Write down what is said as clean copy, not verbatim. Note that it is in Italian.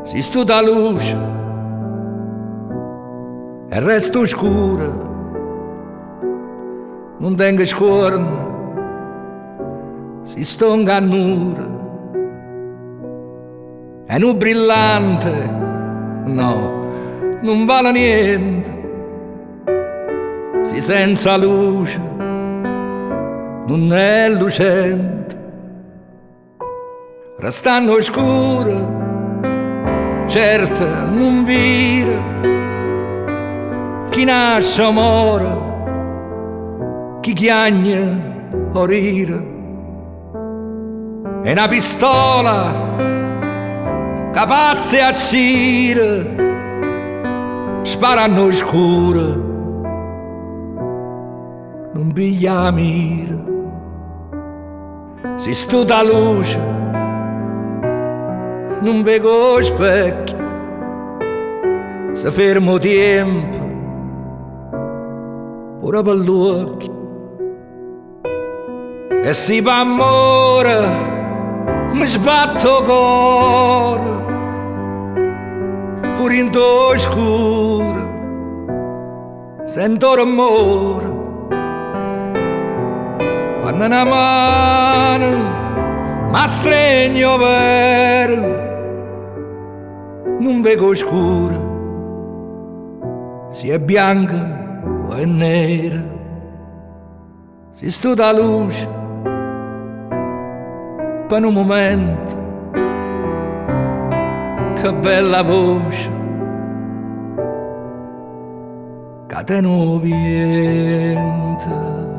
si stu da luce e resto scura, non tengo scorno, si sto in cannura, e non brillante, no, non vale niente, si senza luce, non è lucente, restando scura, certo non vira, chi nasce muore, chi chiagna o rira, e una pistola capace a cire, sparano scura, non piglia la mira, si studa luce, non vedo specchi, se fermo tempo, pure per gli occhi, e si va amore, mi sbatto cuore, pure in to scuro, sento rumore, quando una mano mi stregno vero, non vedo scura, se è bianca o è nera, si studa luce per un momento, che bella voce, che te non viene.